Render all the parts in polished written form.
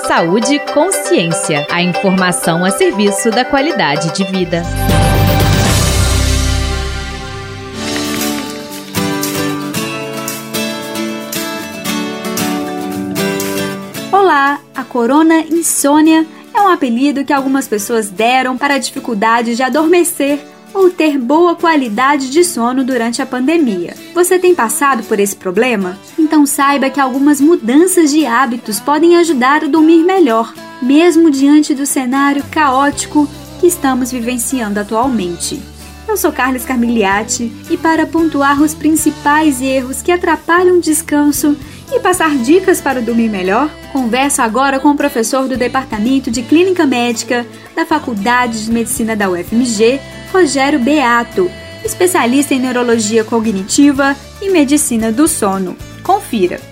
Saúde e consciência. A informação a serviço da qualidade de vida. Olá, a corona insônia é um apelido que algumas pessoas deram para a dificuldade de adormecer ou ter boa qualidade de sono durante a pandemia. Você tem passado por esse problema? Então saiba que algumas mudanças de hábitos podem ajudar a dormir melhor, mesmo diante do cenário caótico que estamos vivenciando atualmente. Eu sou Carlos Carmigliati e para pontuar os principais erros que atrapalham o descanso e passar dicas para dormir melhor, converso agora com o professor do Departamento de Clínica Médica da Faculdade de Medicina da UFMG, Rogério Beato, especialista em Neurologia Cognitiva e Medicina do Sono. Confira!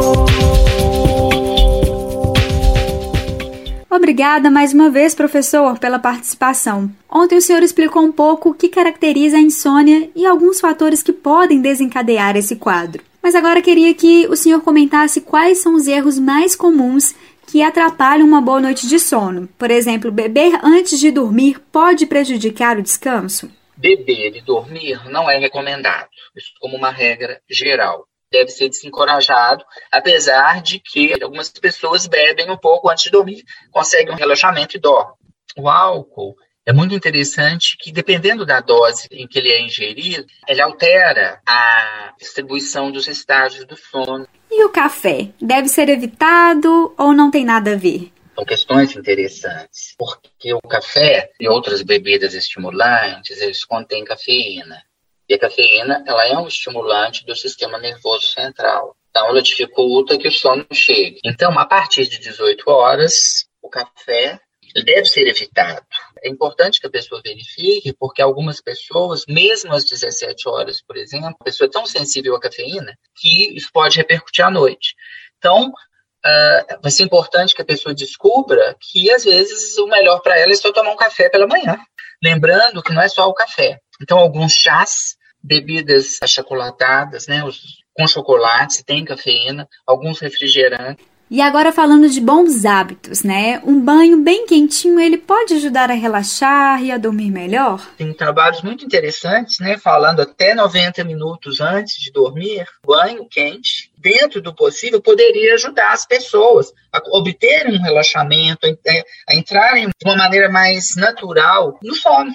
Obrigada mais uma vez, professor, pela participação. Ontem o senhor explicou um pouco o que caracteriza a insônia e alguns fatores que podem desencadear esse quadro. Mas agora queria que o senhor comentasse quais são os erros mais comuns que atrapalham uma boa noite de sono. Por exemplo, beber antes de dormir pode prejudicar o descanso? Beber e dormir não é recomendado, isso como uma regra geral. Deve ser desencorajado, apesar de que algumas pessoas bebem um pouco antes de dormir, conseguem um relaxamento e dormem. O álcool é muito interessante que, dependendo da dose em que ele é ingerido, ele altera a distribuição dos estágios do sono. E o café? Deve ser evitado ou não tem nada a ver? São questões interessantes, porque o café e outras bebidas estimulantes, eles contêm cafeína. E a cafeína, ela é um estimulante do sistema nervoso central. Então, ela dificulta que o sono chegue. Então, a partir de 18 horas, o café deve ser evitado. É importante que a pessoa verifique, porque algumas pessoas, mesmo às 17 horas, por exemplo, a pessoa é tão sensível à cafeína que isso pode repercutir à noite. Então, vai ser importante que a pessoa descubra que, às vezes, o melhor para ela é só tomar um café pela manhã. Lembrando que não é só o café. Então, alguns chás, bebidas achocolatadas, né, com chocolate, tem cafeína, alguns refrigerantes. E agora falando de bons hábitos, né? Um banho bem quentinho, ele pode ajudar a relaxar e a dormir melhor? Tem trabalhos muito interessantes, né? Falando até 90 minutos antes de dormir, banho quente, dentro do possível, poderia ajudar as pessoas a obterem um relaxamento, a entrarem de uma maneira mais natural no sono.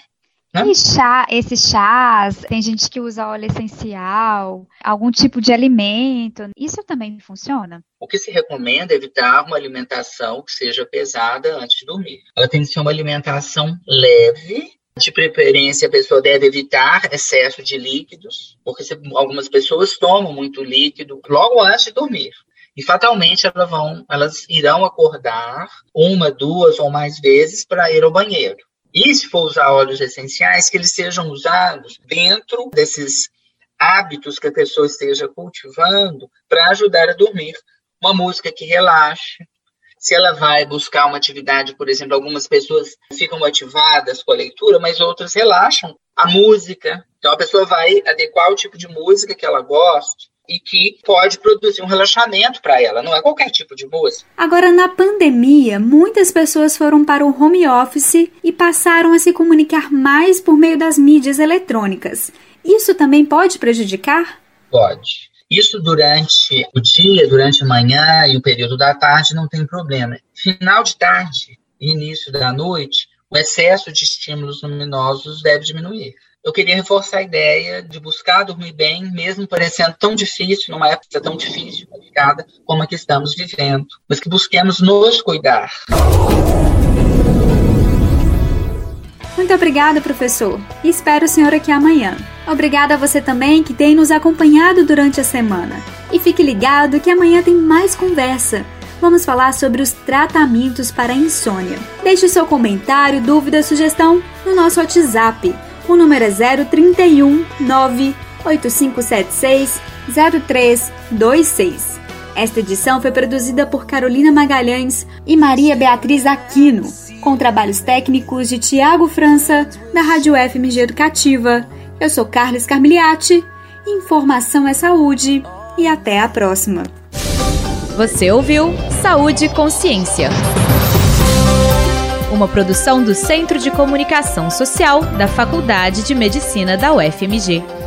E esses chás, tem gente que usa óleo essencial, algum tipo de alimento, isso também funciona? O que se recomenda é evitar uma alimentação que seja pesada antes de dormir. Ela tem que ser uma alimentação leve. De preferência, a pessoa deve evitar excesso de líquidos, porque algumas pessoas tomam muito líquido logo antes de dormir. E fatalmente elas irão acordar 1, 2 ou mais vezes para ir ao banheiro. E se for usar óleos essenciais, que eles sejam usados dentro desses hábitos que a pessoa esteja cultivando para ajudar a dormir. Uma música que relaxe. Se ela vai buscar uma atividade, por exemplo, algumas pessoas ficam motivadas com a leitura, mas outras relaxam. A música. Então a pessoa vai adequar o tipo de música que ela gosta e que pode produzir um relaxamento para ela, não é qualquer tipo de música. Agora, na pandemia, muitas pessoas foram para o home office e passaram a se comunicar mais por meio das mídias eletrônicas. Isso também pode prejudicar? Pode. Isso durante o dia, durante a manhã e o período da tarde não tem problema. Final de tarde e início da noite, o excesso de estímulos luminosos deve diminuir. Eu queria reforçar a ideia de buscar dormir bem, mesmo parecendo tão difícil, numa época tão difícil, complicada, como a que estamos vivendo. Mas que busquemos nos cuidar. Muito obrigada, professor. E espero o senhor aqui amanhã. Obrigada a você também que tem nos acompanhado durante a semana. E fique ligado que amanhã tem mais conversa. Vamos falar sobre os tratamentos para a insônia. Deixe seu comentário, dúvida, sugestão no nosso WhatsApp. O número é 031 98576 0326. Esta edição foi produzida por Carolina Magalhães e Maria Beatriz Aquino, com trabalhos técnicos de Tiago França, da Rádio UFMG Educativa. Eu sou Carlos Carmigliati, informação é saúde e até a próxima. Você ouviu Saúde e Consciência, uma produção do Centro de Comunicação Social da Faculdade de Medicina da UFMG.